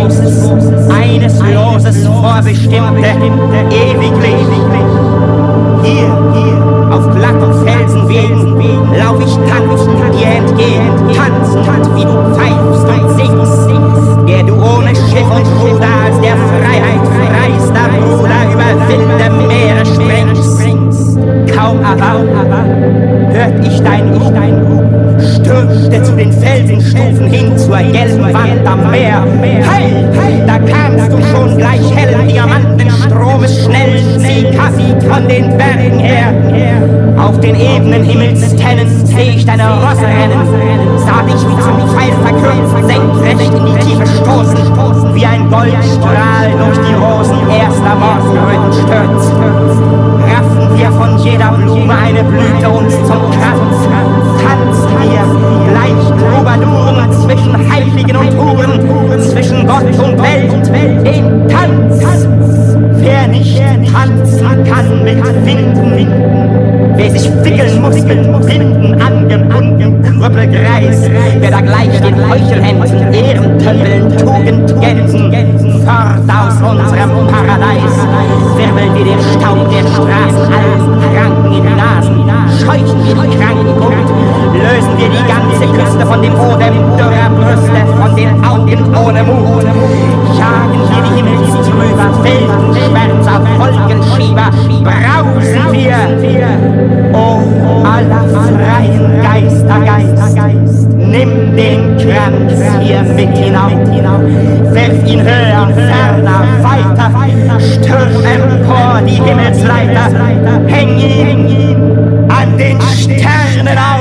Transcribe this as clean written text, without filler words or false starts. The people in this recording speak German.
Großes, eines Loses vorbestimmte, ewiglich. Hier, auf glatten Felsenwegen, lauf ich tanzend dir entgegen, tanzend, wie du pfeifst und singst, der du ohne Schiff und Ruder als der Freiheit freister Bruder über wilde Meere springst. Kaum aber hört ich dein Ruf, stürmte zu den Felsenstufen hin zur gelben Wand am Meer. Hey, da kamst du schon gleich hellen Diamantenstromes schnellen Ziehkasten von den Bergen her. Auf den ebenen Himmelstennen seh ich deine Rosse rennen, sah dich wie zum Pfeil verkürzt, senkrecht in die Tiefe stoßen, wie ein Goldstrahl durch die Rosen erster Morgenröten stürzt. Raffen wir von jeder Blume eine Blüte uns zum Kranz, tanzen wir leicht Troubaduren zwischen Heiligen und Huren, zwischen Gott und Welt, den Tanz. Wer nicht tanzen kann mit Winden, wer sich wickeln muss mit Binden angebunden, Krüppelgreis, wer da gleich den Heuchelhänden, Ehrentölpeln, Tugendgänsen, fort aus unserem Paradies, wirbeln wir den Staub der Straßen allen Kranken in die Nasen, scheuchen wir die Kranken gut, lösen wir die ganze Küste von dem Odem dürrer Brüste, von den Augen ohne Mut, jagen wir die Himmelstrüber, wilden Schmerz auf Wolkenschieber, brausen wir. O aller freien Geister, nimm den Kranz hier mit hinauf, werf ihn höher, ferner, weiter, stürm empor die Himmelsleiter, häng ihn an den Sternen auf.